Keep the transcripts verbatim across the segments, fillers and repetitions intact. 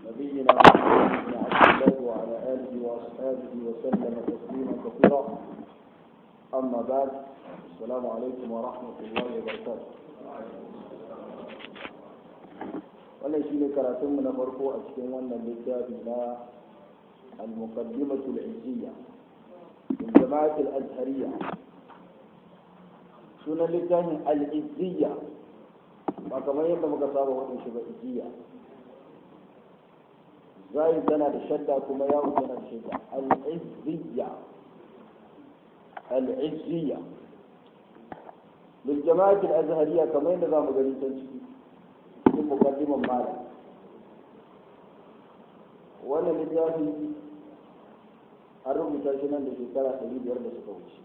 نبينا محمد بن عبد الله وعلى آله وأصحابه وسلم تسليما كثيرا. أما بعد، السلام عليكم ورحمة الله وبركاته. wannan shine karatunmu na farko a cikin wannan littafi na al-muqaddimatu al-izziyya min jama'at al-azhariyya. sunan littafin al-izziyya ba kamar yadda muka saba wadin shi ba, izziya zai tana da shadda kuma ya wuce na shadda. al-izziyya al-izziyya min jama'at al-azhariyya kamar yadda zamu gani can ciki cikin mukaddiman malam. wannan littafi an rubuta shi nan da shekara ɗari biyar da suka wuce.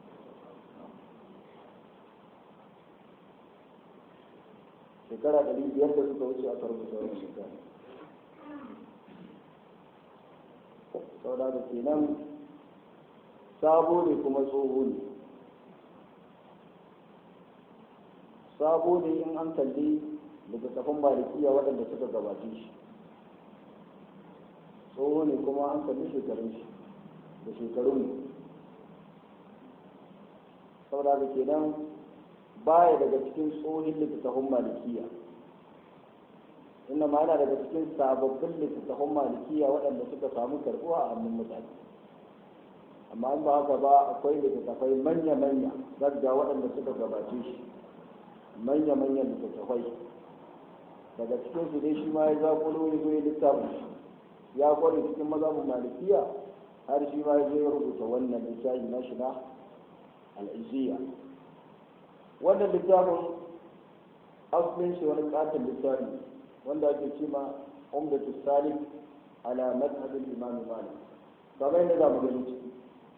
shekara ɗari biyar da suka wuce aka rubuta wannan littafi. sau da da kenan sabo ne kuma tsoho ne. sabo ne in an kalli littattafan malikiya waɗanda suka gabace shi, tsoho ne kuma an kalli shekarun shi da shekarun ne. saboda da kenan baya daga cikin tsohin littattafan malikiya, inda ma yana daga cikin sababbin littattafan malikiya waɗanda suka samu karɓuwa a hannun mutane. amma in ba haka ba, akwai littattafai manya-manya gagga waɗanda suka gabace shi, manya-manyan littattafai. daga cikin su dai shi ma ya zaƙulo ya zo ya littafin shi, ya kware cikin mazhabin malikiya har shi ma ya zo ya rubuta wannan littafi na shi na al-izziya. wannan littafin asalin shi wani katon littafi wanda ake ce ma umdatu salik ala madhhabin imam malik, kamar yadda za mu gani ciki.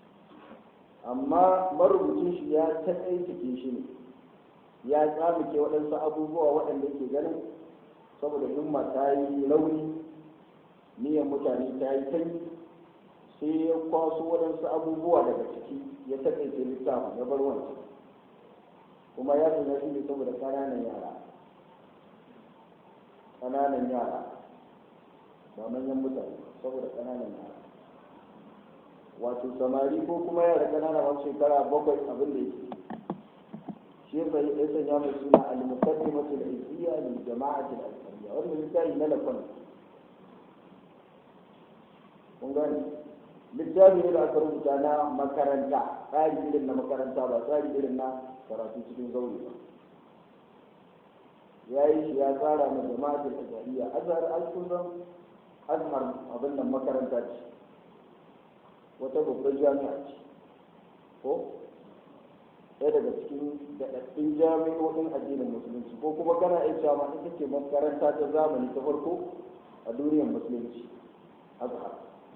amma marubucin shi ya taƙaice shi ne, ya tsamuke waɗansu abubuwa waɗanda ke ganin saboda himma ta yi rauni, niyyar mutane ta yi sanyi, sai ya kwaso waɗansu abubuwa daga ciki ya taƙaice littafin ya bar wancan. kuma ya tuna shi ne saboda ƙananan yara ƙananan yara ba manyan mutane, saboda ƙananan yara, wato samari ko kuma yara ƙanana masu shekara bakwai abin da yake. shi ya sanya mai suna al-muqaddimatu al-izziyya li jama'ati al-azhariyya. wannan littafi na lafan kun gani, littafi ne da aka rubuta na makaranta, tsari irin na makaranta, ba tsari irin na karatu cikin zaure ba. ya yi shi ya tsara ma jama'ati al-azhariyya. azhar al-kullum azhar abin nan makaranta ce, wata babbar jami'a ce ko ɗaya daga cikin daɗaɗɗun jami'o'in addinin musulunci, ko kuma kana iya cewa ma ita ce makaranta ta zamani ta farko a duniyar musulunci. azhar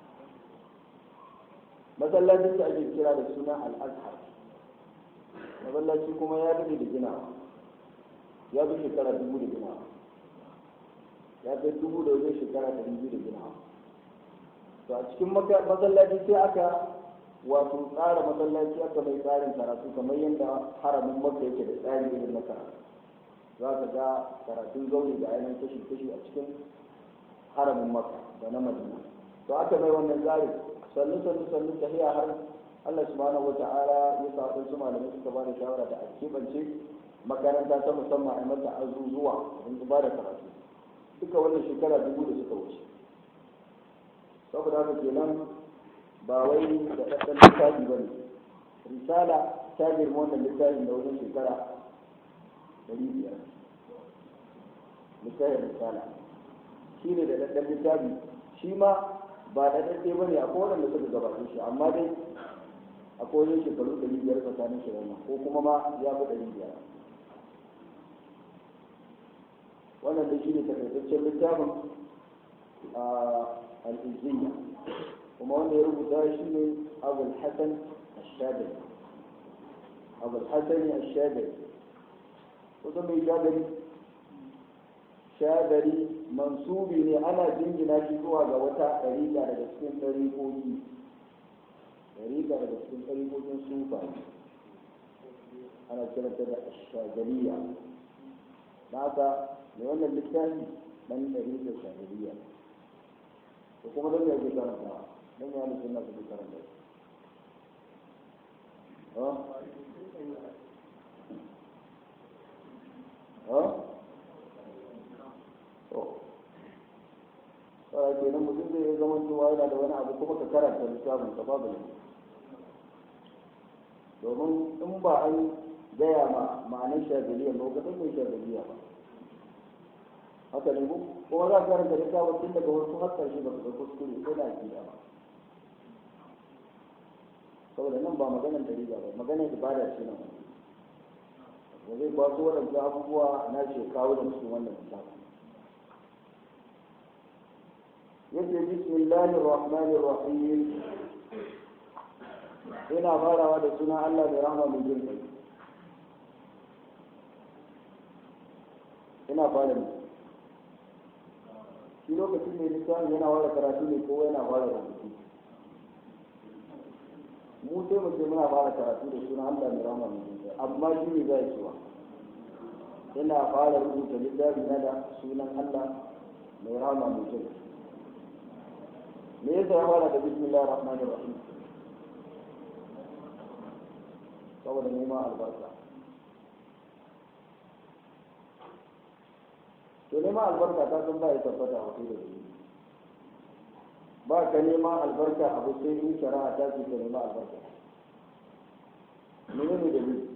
masallacin da ake kira da suna al-azhar. masallaci kuma ya daɗe da ginawa, ya bi shekara dubu da ginawa, ya kai dubu da wajen shekara ɗari biyu da ginawa. to a cikin masallaci sai aka wato tsara masallaci aka mai tsarin karatu kamar yadda haramin makka yake da tsari irin na karatu. za ka ga karatun zaune da ainihin kashi-kashi a cikin haramin makka da na madina. to aka mai wannan tsari sannu sannu sannu tahiya har Allah subhanahu wata'ala ya sa wadansu malamai suka ba da shawara da a keɓance makaranta ta musamman a mata azuzuwa don ba da karatu. duka wannan shekara dubu da suka wuce. saboda haka kenan ba wai da ɗaɗɗan littafi ba ne. risala ta girma wannan littafin da wajen shekara ɗari biyar. littafin risala shi ne da ɗaɗɗan littafi, shi ma ba ɗaɗɗe ba ne, akwai waɗanda suka gabatar shi, amma dai akwai wajen shekaru ɗari biyar tsakanin shi wannan, ko kuma ma ya fi ɗari biyar. wannan da shi ne takaitaccen littafin al-izziya, kuma wanda ya rubuta shi ne abul hasan ash-shadili. abul hasan ash-shadili kusa mai shadili shadili mansubi ne, ana jingina shi zuwa ga wata ɗariƙa daga cikin ɗariƙoƙi ɗariƙa daga cikin ɗariƙoƙin sufa, ana kiranta da ash-shadiliya. haka mai wannan littafi dan ɗariƙar shadiliya to kuma don ya ke karanta don ya ne suna su karanta ha ha to sai ke nan mutum zai zama cewa yana da wani abu kuma ka karanta littafin ka babu ne domin in ba an gaya ma ma'anar shagaliya ba ka san mai shagaliya ba haka ne ku kuma za ka karanta littafin tun daga wasu har ƙarshe ba su ga kuskure ko da akida ba saboda nan ba maganar dariga ba maganar ibada ce nan da zai kwaso waɗanda abubuwa na ce kawo da cikin wannan littafin yake bismillahir rahmanir rahim ina farawa da sunan Allah mai rahama mai jin kai ina fara ne shi lokacin da littafin yana fara karatu ne ko yana fara rubutu mu sai mu ce muna fara karatu da sunan Allah mai rahama mai jin kai amma shi ne zai cewa ina fara rubuta littafi na da sunan Allah mai rahama mai jin kai me yasa ya fara da bismillahir rahmanir rahim saboda neman albarka to neman albarka ta san ba ya tabbata a kai da shi ba ka neman albarka abu sai in shari'a ta ce ka neman albarka mene ne dalili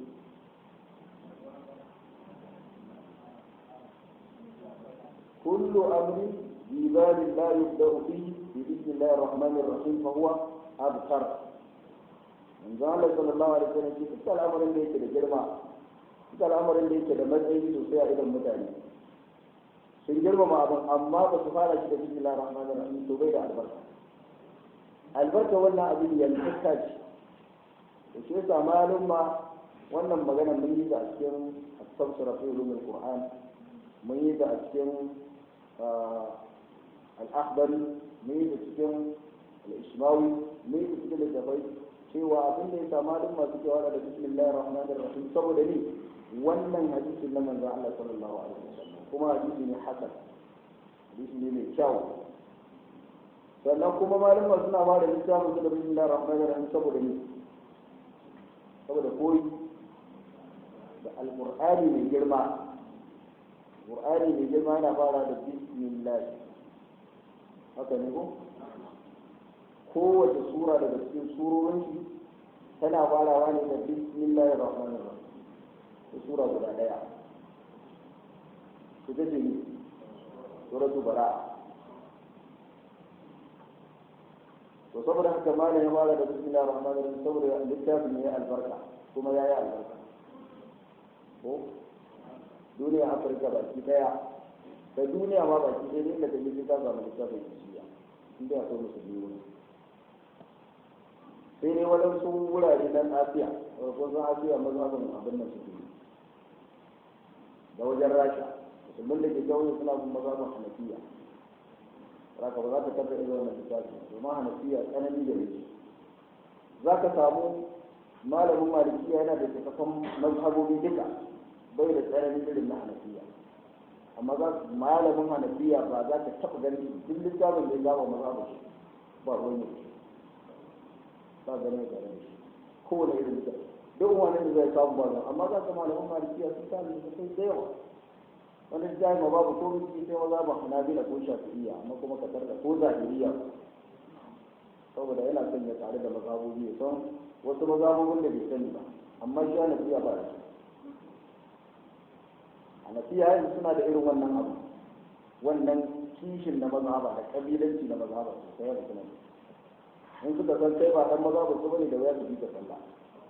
kullu amri ببال لا يبدأ فيه بسم الله الرحمن الرحيم فهو أبتر من قال صلى الله عليه وسلم في الأمر اللي يكده جرما في الأمر اللي يكده مدعي سوسيا إلى المتاني sun girmama abin amma ba su fara shi da bismillah rahman rahim to bai da albarka albarka wannan abin yanzuka ce da shi yasa malum ma wannan magana mun yi da a cikin tafsir fi ulumul qur'an mun yi da a cikin al-akhbari mun yi da cikin al-ishmawi mun yi da cikin littafai cewa abin da yasa malum ma suke wada da bismillahir rahmanir rahim saboda ni wannan hadisin na manzon Allah sallallahu alaihi wasallam kuma hadisi ne hasan hadisi ne mai kyau sannan kuma malama suna ba da littafin su da bismillahir rahmanir rahim saboda ni saboda koyi da alqur'ani mai girma qur'ani mai girma yana fara da bismillah haka ne ko kowace sura daga cikin surorin shi tana farawa ne da bismillahir rahmanir rahim sura guda daya ita ce ne suratu bara'a to saboda haka malam ya fara da bismillahir rahmanir rahim saboda littafin ne ya albarka kuma ya yi albarka ko duniya afirka baki daya da duniya ma baki ɗaya ne da kaje ka samu littafin shiya inda ya so musulmi wani sai dai waɗansu wurare nan asiya ko sun asiya mazhabin abin nan suke da wajen rasha musulmin da ke jawo suna bin mazhabin hanafiya raka ba za ka tabbata irin wannan littafi domin hanafiya tsanani da yake za ka samu malamin malikiya yana da cikakken mazhabobi duka bai da tsanani irin na hanafiya amma za malamin hanafiya ba za ka taɓa ganin duk littafin da ya zama mazhabin ba ruwan yake ba ganin garin shi kowane irin littafi duk wani da zai samu ba amma za ka malamin malikiya sun sami da kai da yawa wani jami'a ma babu komai cikin sai maza ba hanabila ko shafi'iyya amma kuma ka tarda ko zahiriya saboda yana son ya tare da mazhabobi ya san wasu mazhabobin da bai sani ba amma shi hanafiya ba da shi hanafiya yanzu suna da irin wannan abu wannan kishin na mazhaba da kabilanci na mazhaba sosai da suna in suka san kai ba dan mazhaba su bane da waya su bi ka sallah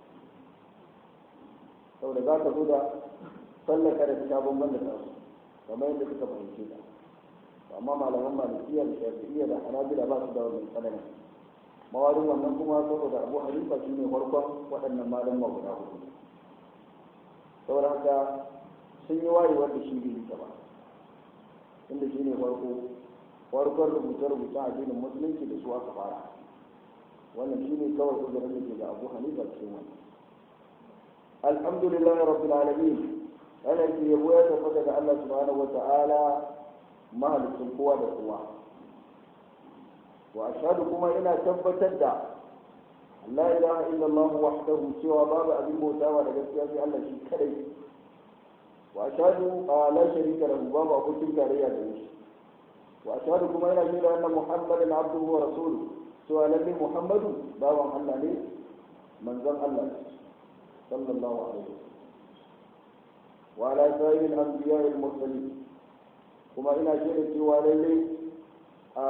saboda za ka zo da sallar ka da ta bamban da tasu kamar yadda suka fahimce ta amma malaman malikiya da shafi'iyya da hanabila ba su da wannan tsananin mawarin wannan kuma saboda abu hanifa shi ne farkon waɗannan malama guda hudu saboda haka sun yi wayewar da shi bai yi ba inda shi ne farko farkon rubuce-rubucen addinin musulunci da su aka fara wannan shi ne kawai uzurin da ke ga abu hanifa cikin wannan alhamdulillahi rabbil alamin ana ce yabo ya tabbata da Allah subhanahu wata'ala mahalicin kowa da kowa wa ashhadu kuma ina tabbatar da la ilaha illallah wahdahu cewa babu abin bautawa da gaskiya sai Allah shi kadai wa ashhadu la sharika lahu babu abokin tarayya da shi wa ashhadu kuma ina shaida anna muhammadan abduhu wa rasuluhu cewa lalle muhammadu bawan Allah ne manzon Allah sallallahu alaihi wasallam wa ala sayyidil anbiya'il mursalin kuma ina shaida cewa lalle a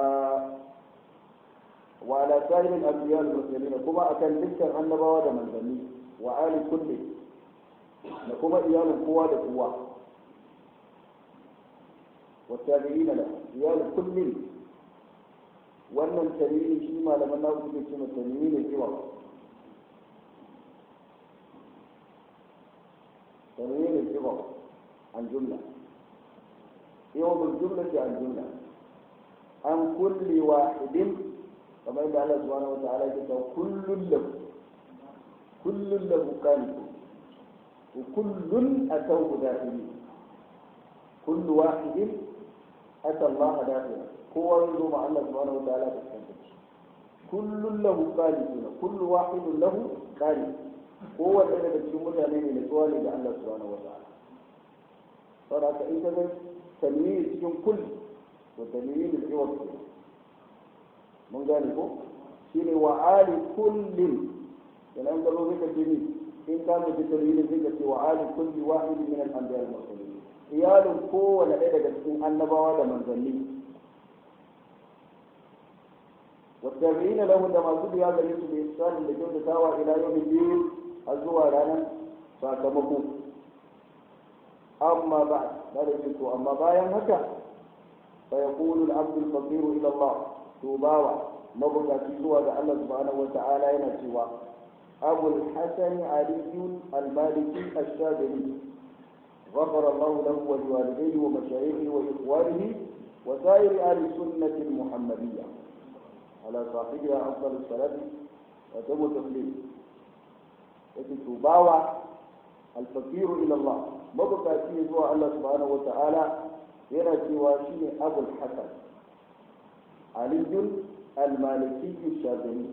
wa ala sayyidil anbiya'il mursalin kuma akan dukkan annabawa da manzanni wa ali kulli da kuma iyalin kowa da kowa wa tabi'ina la iyalin kulli wannan tanwini shi malaman nasu suke cewa tanwini cewa tanwini cewa an jumla يوم الجملة عن جملة عن كل واحد كما يقول الله سبحانه وتعالى كل له كل له قانت وكل أتوه داخلين كل واحد أتى الله داخلا هو يزوم الله سبحانه وتعالى بالحمد كل له قانتون كل واحد له قانت هو الذي يجمع عليه لسؤال الله سبحانه وتعالى فرأت أنت تنوين cikin كل وتنوين العوض من ذلك شيء وعالي كل يعني أنت لو ذكرت لي إن كان بتنوين ذكرت وعالي كل واحد من الأنبياء المرسلين إيال كو ولا إذا كنت النبوة من ذلك والتابعين له لما سبي هذا الاسم بإحسان لجود تاوى إلى يوم الدين الزوار لنا فاكمكم أما بعد هذا الشيء أما بايا هكا فيقول العبد الفقير إلى الله توباوى مبقى في سوى الله سبحانه وتعالى ينسوى أبو الحسن علي المالكي الشاذلي غفر الله له ولوالديه ومشايخه وإخوانه وسائر أهل السنة المحمدية على صاحبها أفضل الصلاة وتم التسليم توباوى الفقير إلى الله mabukaci zuwa Allah subhanahu wata'ala yana cewa shi ne abul hasan aliyun al-maliki shazali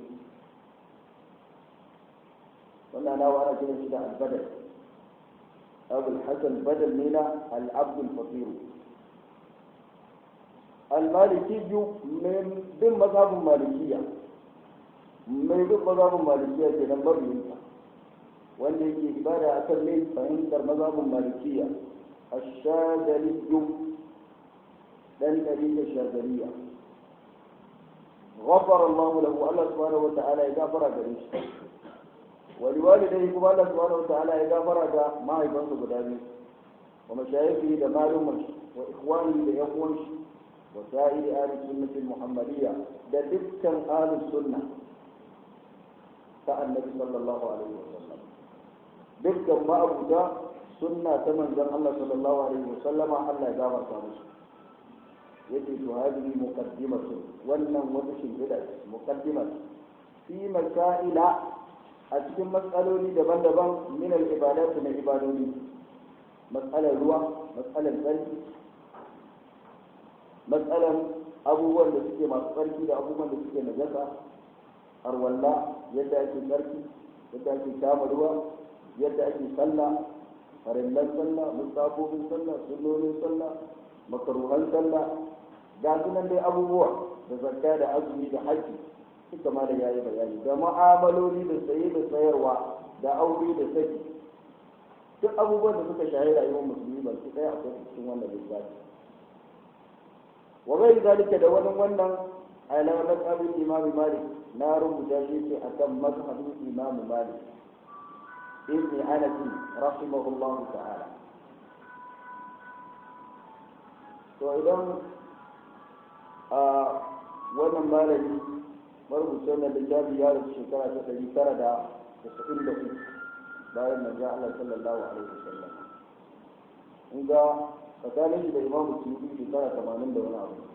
wannan nawa ana kiran shi da al-badal abul hasan badal ne na al-abdul faqir al-maliki min bin mazhabin malikiya mai bin mazhabin malikiya kenan babu wanda yake ibada a kan mai fahimtar mazhabin malikiya ash-shadaliyyu dan dalilin shadaliyya غفر الله له الله سبحانه وتعالى يغفر غريش ولوالديه كما الله سبحانه وتعالى يغفر غا ما يبنس غدابي ومشايخه ده معلومه واخوانه ده يقوش وسائر اهل السنه المحمديه ده دكان اهل السنه فالنبي صلى الله عليه وسلم dukkan ma'abuta sunna ta manzon Allah sallallahu alaihi wasallam Allah ya gafarta musu yace to hadhihi muqaddimatu wannan wata shimfida muqaddima fi masaila a cikin matsaloli daban-daban min al-ibadat na ibadodi matsalar ruwa matsalar tsarki matsalar abubuwan da suke masu tsarki da abubuwan da suke najasa arwalla yadda ake tsarki yadda ake kama ruwa yadda ake sallah farillan sallah musafofin sallah sunnonin sallah makaruhan sallah ga sunan dai abubuwa da zakka da azumi da haji duka ma da yayi bayani da mu'amaloli da saye da sayarwa da aure da saki duk abubuwan da suka shahi rayuwar musulmi ba su tsaya akwai cikin wannan lissafi wa gai zalika da wani wannan ala mazhabin imam malik na rubuta shi ce akan mazhabin imam malik ابن أنس رحمه الله تعالى وإذا wannan malami marubuta wannan littafi ya rubuta shekara ta ɗari tara da tasa'in da uku bayan manzon Allah sallallahu alaihi wasallam in ga tsakanin shi da imamu suyuti shekara tamanin da wani abu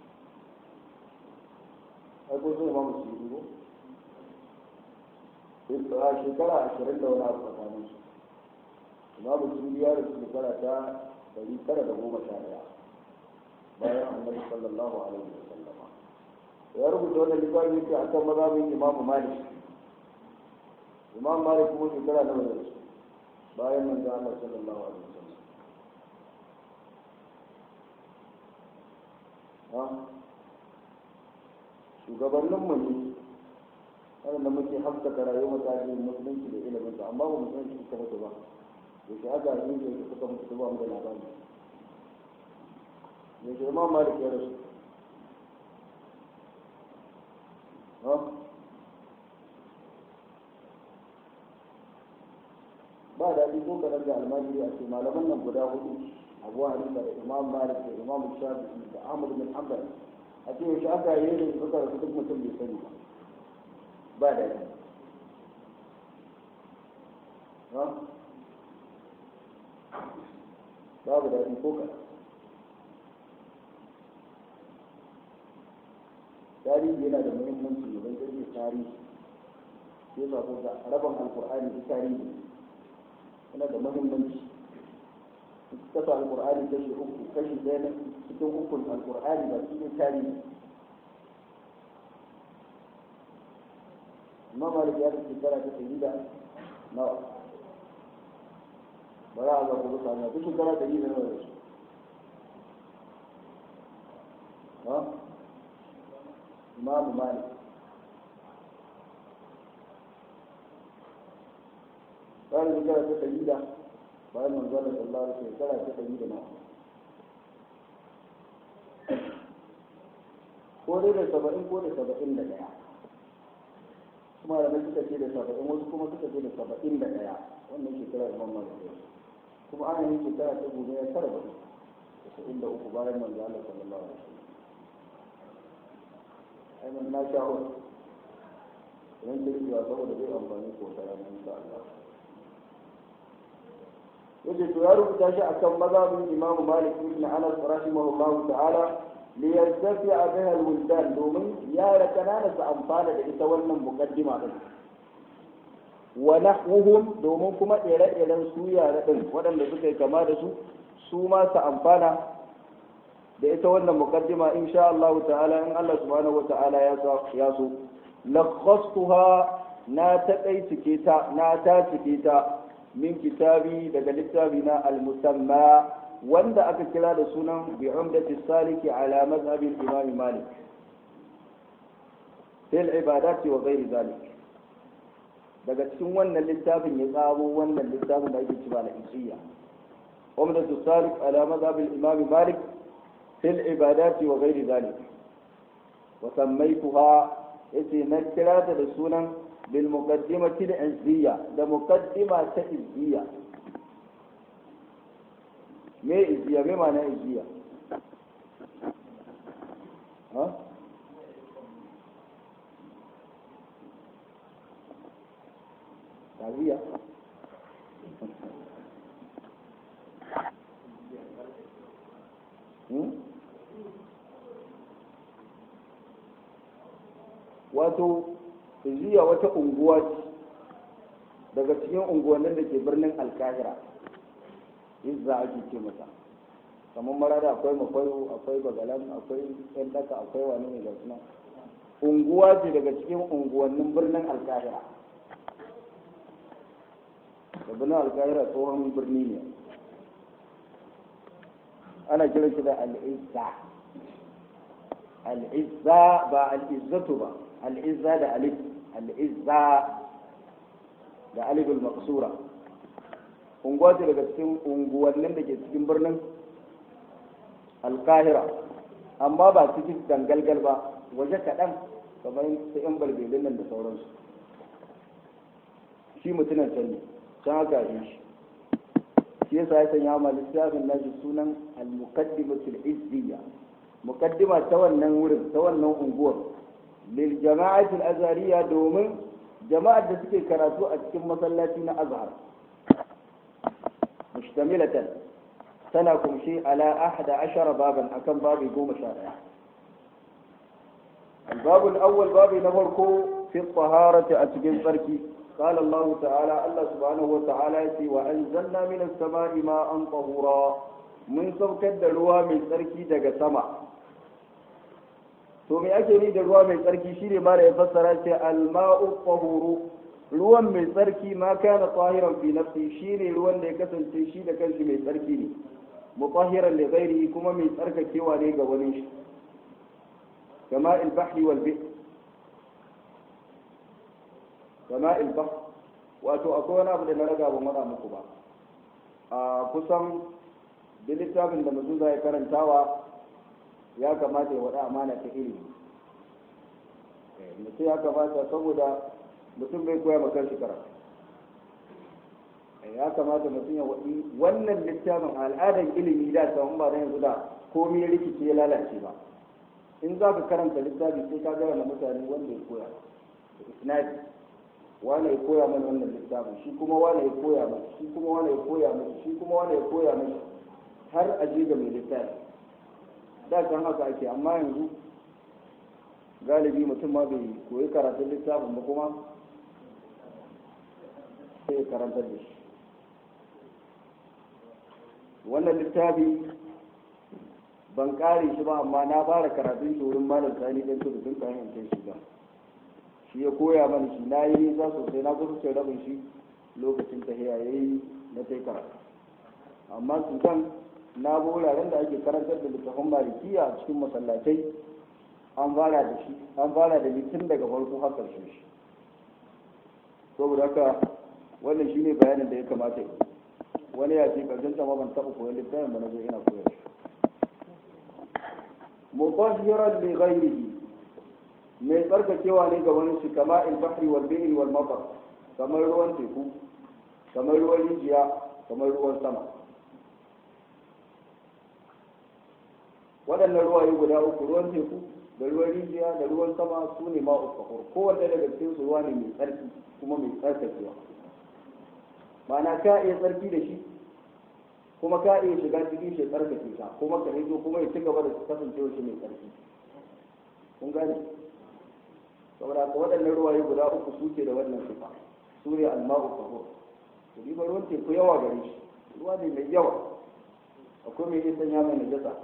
ai ko sun imamu suyuti ko a shekara ashirin da wani abu tsakanin su imamu suyuti ya rubuta shekara ta ɗari tara da goma sha ɗaya bayan annabi sallallahu alaihi wasallam ya rubuta wannan littafi yake akan mazhabin Imam Malik. Imam Malik kuma shekara nawa ne bayan manzo Allah sallallahu alaihi wasallam. ha shugabanninmu ne wanda muke haskaka rayuwar tarihin musulunci da ilimin sa, amma ba mu san shi suka mutu ba, da shi aka yi da suka mutu ba mu da labari. da shi Imam Malik ya rasu ha ba daɗi ko kaɗan da almajiri a ce malaman nan guda hudu, Abu Hanifa da Imam Malik da Imam Shafi'i da Ahmad bin Hanbal, a ce yaushe aka yi da suka rasu duk mutum bai sani ba, ba daɗi. babu daɗi ko kaɗan. tarihi yana da muhimmanci idan ka tarihi sai ba ko ga rabon alkur'ani da tarihi yana da muhimmanci. kasa alkur'ani kashi uku, kashi ɗaya na cikin hukun alkur'ani ba cikin tarihi. Imam Malik ya rubuta shekara ta ɗari da nawa? bara a ga kuma sami duk shekara ɗari da nawa da su ha Imam Malik bayan shekara ta ɗari da bayan manzo Allah sallallahu alaihi wasallam shekara ta ɗari da nawa? ko dai da saba'in ko da saba'in da ɗaya, kuma da suka ce da saba'in, wasu kuma suka ce da saba'in da ɗaya. wannan shekara Imam Malik kuma ana yin shekara ta gobe ya tara baɗi da saba'in da uku bayan manzo Allah sallallahu alaihi wasallam. ai na sha wani idan ta yi saboda zai amfani ko ta ranar insha Allah. yace to ya rubuta shi akan mazhabin Imam Malik ibn Anas rahimahullahu ta'ala li yastafi'a biha al-wildan, domin yara kanana su amfana da ita wannan muqaddima din, wa nahwuhum, domin kuma ire-iren su yara din waɗanda suka yi kama da su su ma su amfana da ita wannan muqaddima insha Allah ta'ala, in Allah subhanahu wa ta'ala ya ya so. lakhastuha, na taƙaitike ta na ta cike ta min kitabi, daga littafi na al-musamma, wanda aka kira da sunan bi umdati saliki ala mazhabi imam Malik fil ibadati wa ghairi zalik. daga cikin wannan littafin ya tsaro wannan littafin da ake cewa al-ijiyya, umdatu salik ala mazhabi imam Malik fil ibadati wa ghairi zalik. wa sammaytuha, yace na kira ta da sunan بالمقدمة العزية، ده مقدمة عزية. ما عزية؟ ما معنى عزية؟ ها؟ عزية. واتو Izziya wata unguwa ce daga cikin unguwannin da ke birnin Alkahira, Izza ake ce mata. kamar Marada akwai Makwayo, akwai Bagalan, akwai Yan Daka, akwai wani ne gasu nan. Unguwa ce daga cikin unguwannin birnin Alkahira. Da birnin Alkahira tsohon birni ne. Ana kiran shi da Al-Izza. Al-Izza ba Al-Izzatu ba. Al-Izza da Alif. Al-Izza da Alif al-Maqsura. Unguwa ce daga cikin unguwannin da ke cikin birnin Al-Qahira, amma ba cikin dangalgal ba, waje kaɗan kamar ta yan balbelin nan da sauransu. Shi mutunan can ne, can haka yi shi. Shi yasa ya sanya ma littafin nashi sunan Al-Muqaddimatul Izziyya, muqaddima ta wannan wurin, ta wannan unguwar. للجماعة الأزهرية، دومن جماعة تسكي كراتو أتكم مسلاتين أزهر، مشتملة سنكم شيء على أحد عشر بابا، أكم باب يقوم شارع. الباب الأول باب نفركو في الطهارة أتكم فركي. قال الله تعالى، الله سبحانه وتعالى وأنزلنا من السماء ماء طهورا، من سوكد دلوا من تركي دق سما. to me ake ni da ruwa mai tsarki shine ma da ya fassara ce alma'u tahuru ruwan mai tsarki ma kana tahiran fi nafsi shine ruwan da ya kasance shi da kanshi mai tsarki ne mutahiran li ghairihi kuma mai tsarkakewa ne ga wani shi kama al-bahri wal bi kama al-bahr wato akwai wani abu da na raga ban wada muku ba a kusan da littafin da mutum zai karantawa ya kamata ya wada amana ta ilimi mutum ya kamata saboda mutum bai koya maka shi karatu ya kamata mutum ya wadi wannan littafin al'adar ilimi da ta ba da yanzu da komai ya rikice ya lalace ba in za ka karanta littafi sai ka gaya na mutane wanda ya koya isnadi wane ya koya mana wannan littafin shi kuma wane ya koya mana shi kuma wane ya koya mana shi kuma wane ya koya mana har a je ga mai littafi da kan haka ake amma yanzu galibi mutum ma bai koyi karatun littafin ba kuma sai ya karantar da shi wannan littafi ban kare shi ba amma na fara karatun shi wurin malam sani dan tudu tun kayan yankin shi ba shi ya koya mana shi na yi nisa sosai na kusa sai rabin shi lokacin tahiya ya yi na sai karatu amma su kan na bi wuraren da ake karantar da littafin malikiya a cikin masallatai an fara da shi an fara da tun daga farko har karshe shi saboda haka wannan shine bayanin da ya kamata yi wani ya ce karshen sama ban taɓa koyon littafin ba na zo ina koyar shi mutahhiran li ghayrihi mai tsarkakewa ne ga wani shi kama al-bahri wal bi'ri wal matar kamar ruwan teku kamar ruwan rijiya kamar ruwan sama waɗannan ruwaye guda uku ruwan teku da ruwan rijiya da ruwan sama su ne ma'u tahur kowanne daga cikin su ruwa ne mai tsarki kuma mai tsarkakewa ma'ana ka iya tsarki da shi kuma ka iya shiga cikin shi tsarkake ka kuma ka rito kuma ya ci gaba da kasancewa shi mai tsarki kun gane saboda ka waɗannan ruwaye guda uku su ke da wannan sifa su ne alma'u tahur to riba ruwan teku yawa gare shi ruwa ne mai yawa akwai mai iya sanya mai najasa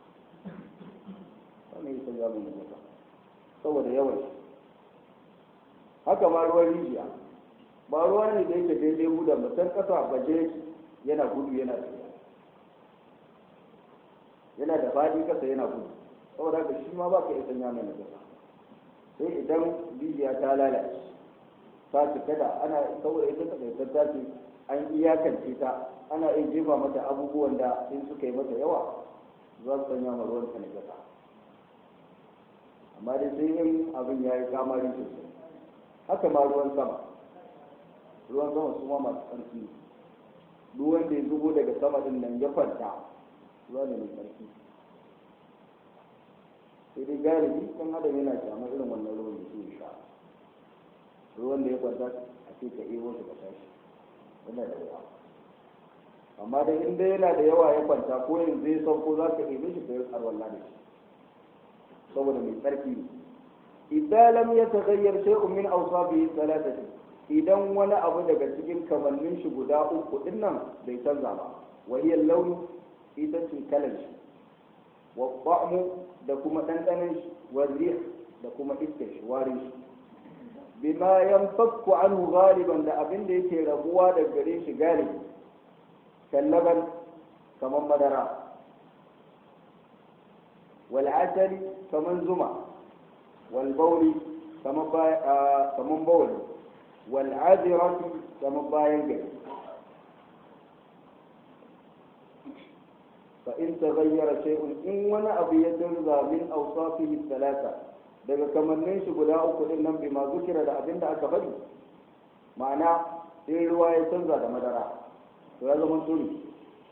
mai isa ya mai najasa saboda yawan shi haka ma ruwan rijiya ba ruwa ne da yake daidai huda mutan kasa baje yana gudu yana tafiya yana da faɗi kasa yana gudu saboda haka shi ma ba ka isa ya mai najasa sai idan rijiya ta lalace ta cika da ana saboda ita ta ce an iyakance ta ana iya jefa mata abubuwan da in suka yi mata yawa za su sanya ma ruwan ta najasa amma dai sai yin abin ya yi kamari sosai haka ma ruwan sama ruwan sama su ma masu tsarki duk wanda ya zubo daga sama din nan ya kwanta ruwa ne mai tsarki sai dai galibi ɗan adam yana kyamar irin wannan ruwan da su sha ruwan da ya kwanta a ce ka iya wasu ka tashi yana da yawa amma dai in dai yana da yawa ya kwanta ko yanzu ya sauko za ka ɗebe shi ka yi arwalla da shi saboda mai tsarki idan lam ya tagayyar shay'un min awsafihi thalathati idan wani abu daga cikin kamannin shi guda uku din nan bai canza ba wa hiya launu ita ce kalan shi wa ta'mu da kuma dandanan shi wa rih da kuma iskar shi warin shi bima yanfakku anhu ghaliban da abin da yake rabuwa daga gare shi galibi kallaban kaman madara والعسل كمن زمع والبول كمن با... آه... كمن بول والعذرة كمن باين فإن تغير شيء إن وانا أبي يتنزى من أوصافه الثلاثة daga kamannin shi guda uku din nan bi ma zukira da abin da aka faɗi ma'ana sai ruwa ya canza da madara to ya zama tuni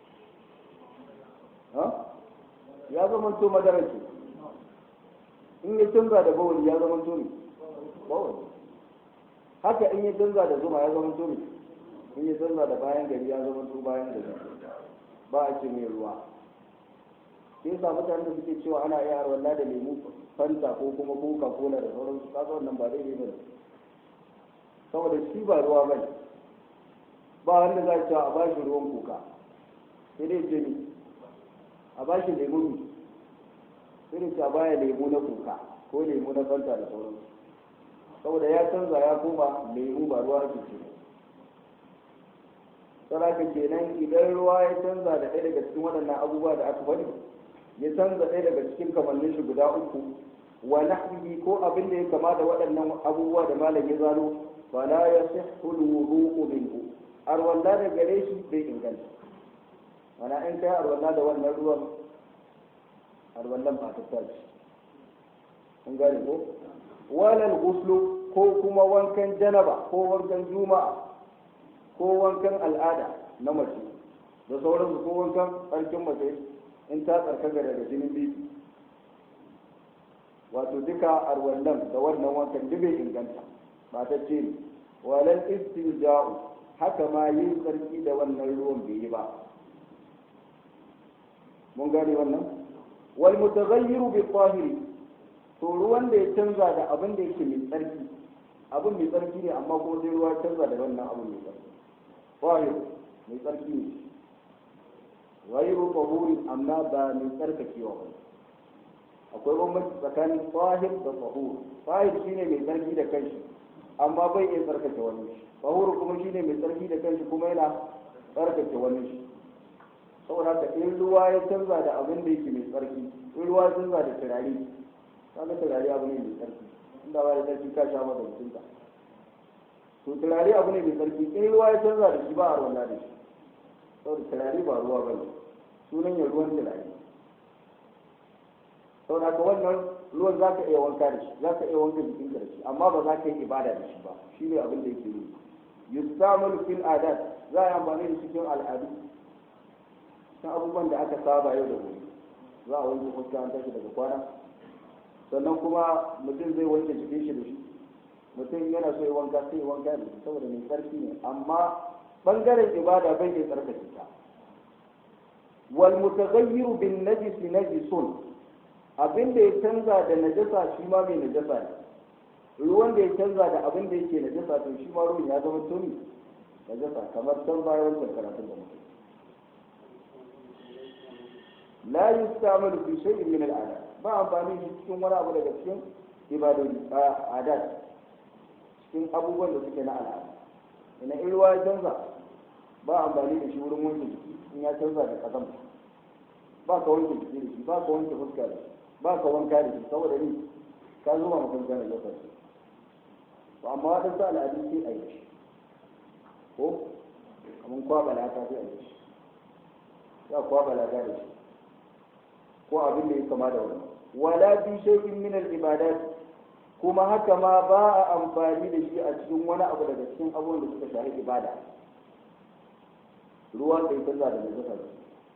ha ya zama to madara ce in ya canza da bawali ya zama to bawali haka in ya canza da zuma ya zama to in ya canza da bayan gari ya zama to bayan gari ba a ce mai ruwa sai yasa mutane da suke cewa ana iya arwalla da lemu fanta ko kuma coca cola da sauransu kaga wannan ba daidai bane saboda shi ba ruwa bane ba wanda za a cewa a bashi ruwan coca sai dai ce ni a bashi lemu irin ta baya lemu na kuka ko lemu na fanta da sauransu saboda ya canza ya koma lemu ba ruwa ake ce saraka kenan idan ruwa ya canza da ɗaya daga cikin waɗannan abubuwa da aka faɗi ya canza ɗaya daga cikin kamannin shi guda uku wa nahwihi ko abin da ya kama da waɗannan abubuwa da malam ya zano fala yasihhu alwudu'u minhu arwalla da gare shi bai inganta mana in kai arwalla da wannan ruwan arwallan ba ta tashi kun gane ko walal ghuslu ko kuma wankan janaba ko wankan juma'a ko wankan al'ada na mace da sauransu ko wankan tsarkin mace in ta tsarkaka daga jinin biki wato duka arwallan da wannan wankan duk bai inganta ba ta ce ne walal istinja'u haka ma yin tsarki da wannan ruwan bai yi ba mun gane wannan wal mutaghayyiru bi tahiri to ruwan da ya canza da abin da yake mai tsarki abin mai tsarki ne amma kuma sai ruwa canza da wannan abin mai tsarki tahir mai tsarki ne ghayru tahuri amma ba mai tsarkakewa ba akwai bambanci tsakanin tahir da tahur tahir shine mai tsarki da kanshi amma bai iya tsarkake wani shi tahur kuma shine mai tsarki da kanshi kuma yana tsarkake wani shi saboda haka in ruwa ya canza da abin da yake mai tsarki in ruwa ya canza da turare kaga turare abu ne mai tsarki inda ba da tsarki ka sha masa mutunta to turare abu ne mai tsarki in ruwa ya canza da shi ba a ruwan da shi saboda turare ba ruwa ba ne sunan ya ruwan turare saboda haka wannan ruwan za ka iya wanka da shi za ka iya wanka jikin da shi amma ba za ka yi ibada da shi ba shi ne abin da yake yi yustamalu fil adat za a yi amfani da cikin al'adu kan abubuwan da aka saba yau da gobe za a wanke fuska an tashi daga kwana sannan kuma mutum zai wanke jikin shi da shi mutum yana so ya wanka sai ya wanka da shi saboda mai tsarki ne amma bangaren ibada bai iya tsarkake ta wal mutaghayyiru bin najis najisun abin da ya canza da najasa shi ma mai najasa ne ruwan da ya canza da abin da yake najasa to shi ma ruwan ya zama tuni najasa kamar can bayan wancan karatun da mutum la yustamalu fi shay'in min al-adat ba amfani shi cikin wani abu daga cikin ibadodi a adat cikin abubuwan da suke na al'ada ina in ruwa ya canza ba amfani da shi wurin wanke jiki in ya canza da kazam ba ka wanke jiki da shi ba ka wanke fuska da shi ba ka wanka da shi saboda ni ka zuba mutum gane lokaci to amma waɗansu al'adu sai a yi shi ko kamar kwaba lata sai a yi shi ya kwaba lata da shi ko abin da ya kama da wani wala fi shay'in min al-ibadat kuma haka ma ba a amfani da shi a cikin wani abu daga cikin abubuwan da suka shafi ibada ruwan da ya canza da najasa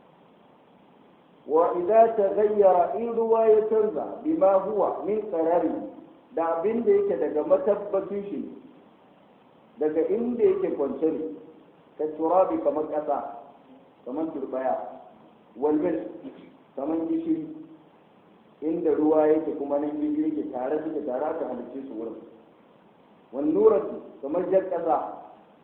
wa idza taghayyara in ruwa ya canza bima huwa min qarari da abin da yake daga matabbacin shi daga inda yake kwance ne ka turabi kamar kasa kamar turbaya wal kamar gishiri inda ruwa yake kuma nan gishiri yake tare suke tare aka halicce su wurin wan nuratu kamar jar kasa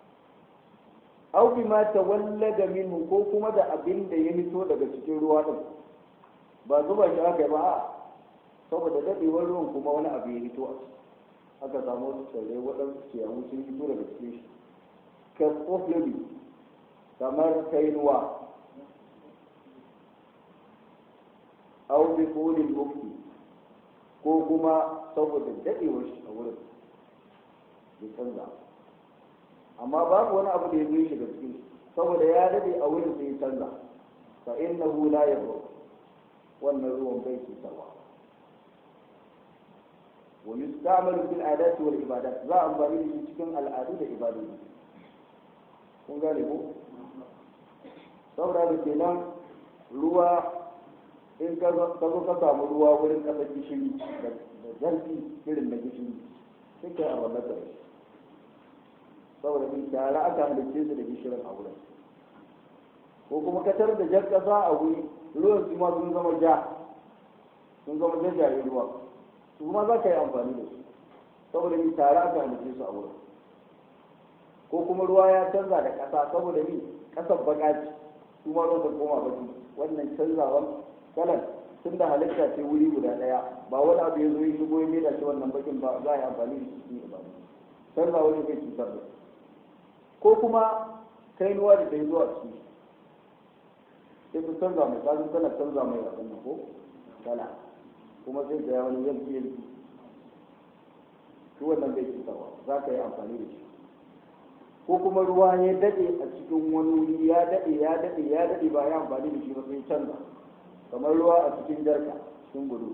aw bima tawallada minhu ko kuma da abin da ya fito daga cikin ruwa din ba zuba shi aka yi ba a saboda dadewar ruwan kuma wani abu ya fito aka samu wasu tsirrai waɗansu ciyawu sun fito daga cikin shi ka tsoflabi kamar kainuwa aw bi qulil mufti ko kuma saboda dadewar shi a wurin ya canza amma babu wani abu da ya zo shi da cikin saboda ya dade a wurin sai ya canza fa innahu la yadur wannan ruwan bai cutarwa wa yustamalu fil adati wal ibadat za a amfani da shi cikin al'adu da ibadodi kun gane ko saboda da kenan ruwa in ka zo ka samu ruwa wurin ƙasar gishiri da zarfi irin na gishiri sai ka yi a wannan ƙarshe saboda in tare aka halicce su da gishirin a wurin ko kuma ka tar da jar ƙasa a wuri ruwan su ma sun zama ja sun zama jajayen ruwa su ma za ka yi amfani da su saboda in tare aka halicce su a wurin ko kuma ruwa ya canza da ƙasa saboda ni ƙasar baƙa ce su ma ruwan su koma baki wannan canzawan kalan tun da halitta ce wuri guda ɗaya ba wani abu ya zo ya shigo ya da shi wannan bakin ba za a yi amfani da shi cikin ibada canza wani zai cutar da ko kuma kainuwa da ta yi zuwa ciki sai ku canza mai kasu tana canza mai a kan ko kala kuma sai da wani yanki yanki shi wannan bai cutarwa za ka yi amfani da shi ko kuma ruwa ya daɗe a cikin wani wuri ya daɗe ya daɗe ya daɗe ba ya amfani da shi ba sai canza kamar ruwa a cikin jarka cikin budu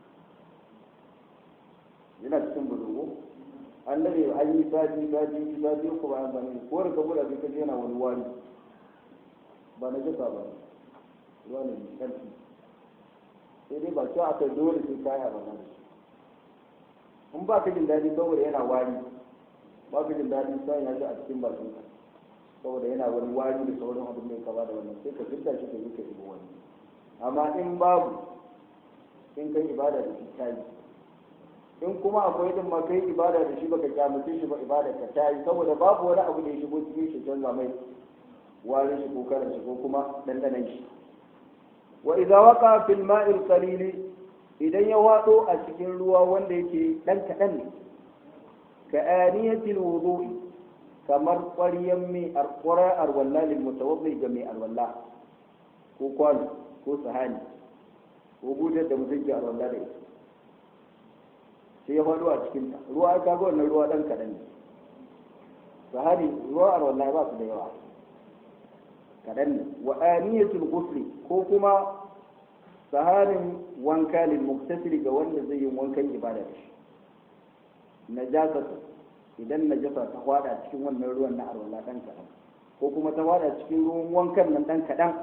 yana cikin budu ko an daɗe an yi sati sati sati ko ba amfani da ko da ka buɗa sai ka yana wani wari ba na jasa ba ruwa ne mai ƙarfi sai dai ba cewa aka dole sai kaya ba na shi in ba ka jin daɗi saboda yana wari ba ka jin daɗi sai ya ji a cikin bakin ka saboda yana wani wari da sauran abin da ya kaba da wannan sai ka fita shi ka yi ka ibo wani amma in babu in kai ibada da shi ta yi in kuma akwai din ma kai ibada da shi baka kyamace shi ba ibada ka ta yi saboda babu wani abu da ya shigo cikin shi canza mai warin shi ko karan shi ko kuma dandanan shi wa idza waqa fil ma'il qalili idan ya wado a cikin ruwa wanda yake dan kadan ne ka aniyatil wudu'i kamar ƙwaryan mai arƙura arwalla lil mutawaddi ga mai arwalla ko kwano ko sahani ko butar da mutum ke arwalla da ita sai ya faɗo a cikin ta ruwa ka ga wannan ruwa dan kadan ne sahani ruwa arwalla ba su da yawa kadan ne wa aniyatul ghusl ko kuma sahanin wanka lil muktasili ga wanda zai yi wankan ibada da shi najasatu idan najasa ta fada cikin wannan ruwan na arwala dan kadan ko kuma ta fada cikin ruwan wankan nan dan kadan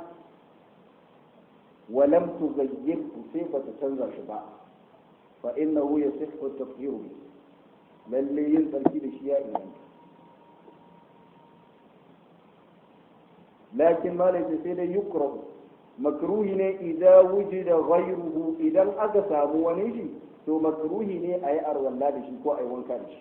walam tughayyir sai ba ta canza shi ba fa innahu yasihhu tafyiru lalle yin tsarki da shi ya inganta lakin malai sai dai yukrahu makruhi ne idan wujida ghayruhu idan aka samu wani shi to makruhi ne a yi arwalla da shi ko a yi wanka da shi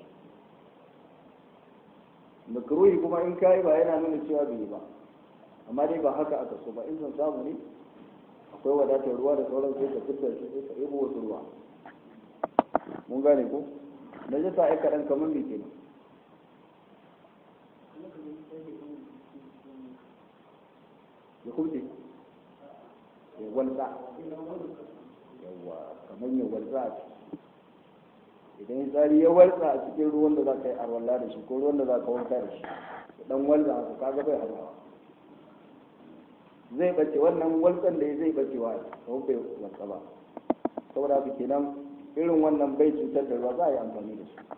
makruhi kuma in kayi ba yana nuna cewa bai ba amma dai ba haka aka so ba in san samu ne akwai wadatar ruwa da sauran sai ka fitar shi sai ka ebo wasu ruwa mun gane ko na jasa ai kaɗan kamar me kenan ya kumce ya walza yawa kamar ya walza a ciki idan tsari ya walza a cikin ruwan da za ka yi arwalla da shi ko ruwan da za ka wanka da shi dan walza haka kaga bai hadawa zai bace wannan walkan da zai bace wa ko bai walka ba saboda haka kenan irin wannan bai cutar da ruwa za a yi amfani da shi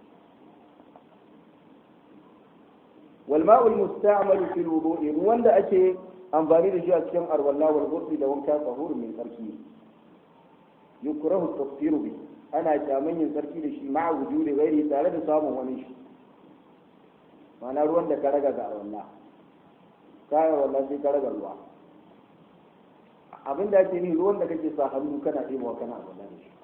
wal ma'ul musta'malu fil wudu'i ruwan da ake amfani da shi a cikin arwalla wal ghusl da wanka tahur min sarki yukrahu tafsiru bi ana kyaman yin sarki da shi ma'a wujudi ghairi tare da samun wani shi ma'ana ruwan da ka raga ga arwalla kai wallahi sai ka raga ruwa abinda ake ni ruwan da kake sa hannu kana ɗebowa kana arwalla da shi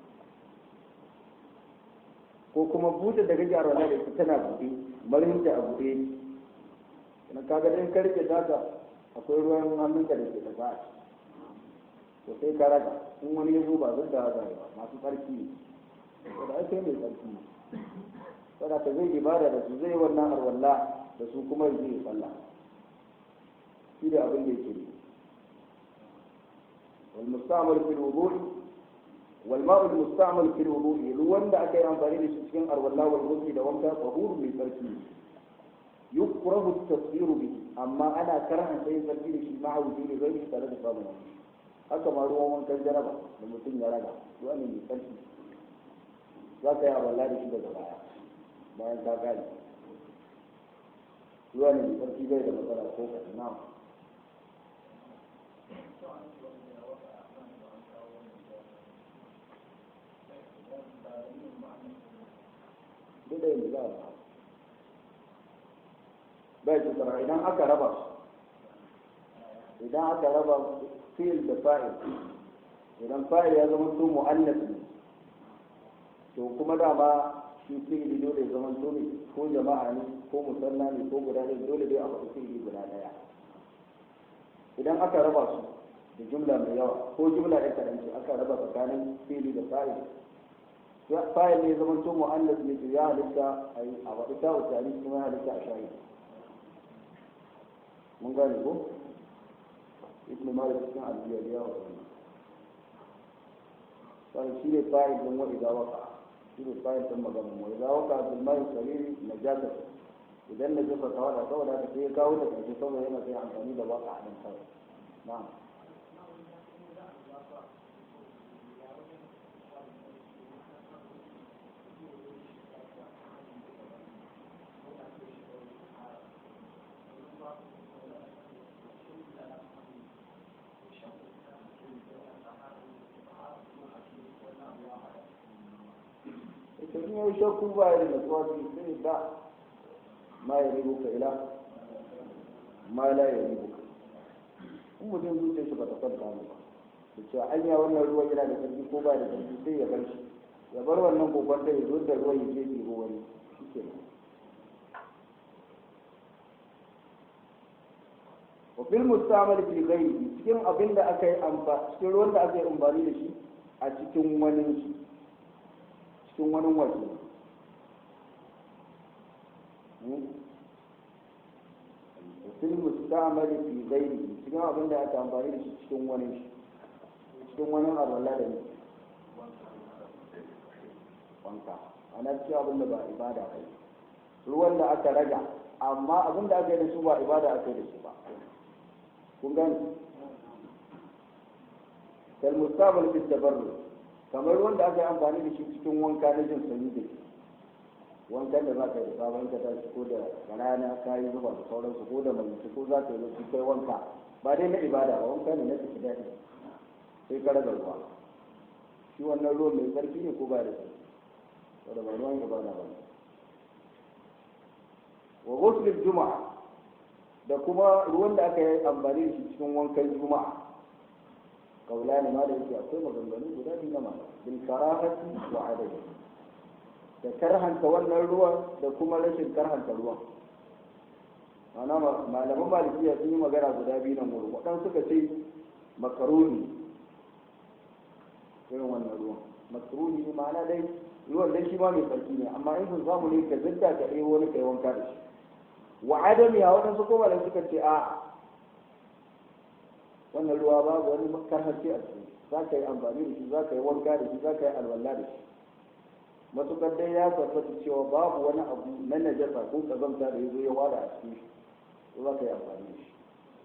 ko kuma butar da kake arwalla da ita tana buɗe marin da a buɗe kana kaga dan karke daga akwai ruwan hannunka da ke da ba to sai ka raga in wani ya zo ba zai da haza ba masu tsarki ne to da ake mai tsarki ne saboda ka zai ibada da su zai wannan arwalla da su kuma zai yi sallah shi da abin da yake ne wal musta'mal fil wudu'i wal ma'u al musta'mal fil wudu'i ruwan da aka yi amfani da shi cikin arwalla wal ghusl da wanka tahur mai tsarki ne yukrahu at-tasfiru bihi amma ana karanta yin sarki da shi ma'a wujudi ghairi tare da samun wani haka ma ruwan wankan jaraba da mutum ya raga ruwa ne mai sarki za ka yi aballa da shi daga baya bayan ka gane ruwa ne mai sarki bai da matsala ko kaɗan na duk da yanzu za a bai cutar idan aka raba su idan aka raba fi'il da fa'il idan fa'il ya zama su mu'annas ne to kuma dama shi fi'ili dole ya zama su ne ko jama'a ne ko musanna ne ko guda ne dole dai a faɗi fi'ili guda ɗaya idan aka raba su da jumla mai yawa ko jumla ya karanci aka raba tsakanin fili da fa'il fa'il ne zaman to mu'annas ne to ya halitta a wadi ta utani kuma ya halitta a shayi mun gane ko ibnu malik cikin albiya ya wa sai shi ne fa'il din wa idza waqa shi ne fa'il din magana wa idza waqa bil ma'i sariri najasa idan najasa ta wada saboda ka sai kawo ta kace saboda yana sai amfani da waqa din sa na'am in yau shakku ba ya da natsuwa sai da ma ya ribu ka ila ma la ya ribu ka in mutum zuciya shi ba ta kwanta mu ba da cewa anya wannan ruwan yana da karfi ko ba da karfi sai ya bar shi ya bar wannan kokon da ya zo da ruwan ya je ɗigo wani shi ke nan wa fil mustamal fi ghairihi cikin abin da aka yi amfani cikin ruwan da aka yi amfani da shi a cikin wani shi cikin wani waje fil mustamal fi ghairihi cikin abin da aka amfani da shi cikin wani shi cikin wani arwala da ne wanka ana cikin abin da ba ibada ba ruwan da aka raga amma abin da aka yi da su ba ibada aka yi da su ba kun gani kal mustamal fi tabarrur kamar wanda aka yi amfani da shi cikin wanka na jin sanyi da shi wankan da za ka yi da sabon ka tashi ko da rana ka yi zuba da sauransu ko da mai ko za ka yi zuci kai wanka ba dai na ibada ba wanka ne na ciki daɗi sai ka raga ruwa shi wannan ruwan mai tsarki ne ko ba da tsarki wanda ba ruwan ibada ba ne wa ghusl juma'a da kuma ruwan da aka yi amfani da shi cikin wankan juma'a kaulani ma da yake akwai maganganu guda biyu na mana bil karahati wa adadi da karhanta wannan ruwan da kuma rashin karhanta ruwan mana malaman malikiya sun yi magana guda biyu nan wurin waɗansu suka ce makaruni irin wannan ruwan makaruni ne ma'ana dai ruwan dai shi ma mai tsarki ne amma in sun samu ne ka zinta ka ɗaya wani kai wanka da shi wa adami a waɗansu kuma da suka ce a wannan ruwa babu wani karhace a ciki za ka yi amfani da shi za ka yi wanka da shi za ka yi alwala da shi matukar dai ya tabbata cewa babu wani abu na najasa ko kazanta da ya zo ya wada a cikin shi za ka yi amfani da shi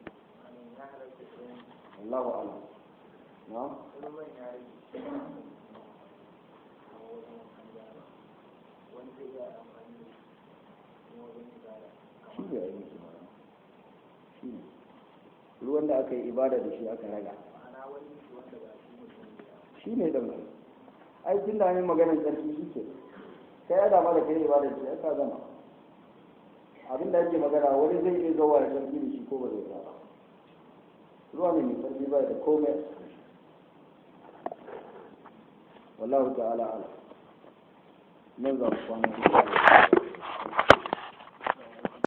Allahu a'lam na shi ne ayi musu mara shi ne ruwan da aka yi ibada da shi aka raga shi ne da mai aikin da ne maganar tsarki shi ke kai ya dama da kai ibada da shi aka zama abinda ake magana wani zai iya zuwa da tsarki da shi ko ba zai ba ruwa ne mai tsarki ba da komai a cikin shi wallahu ta'ala ala nan za mu kwana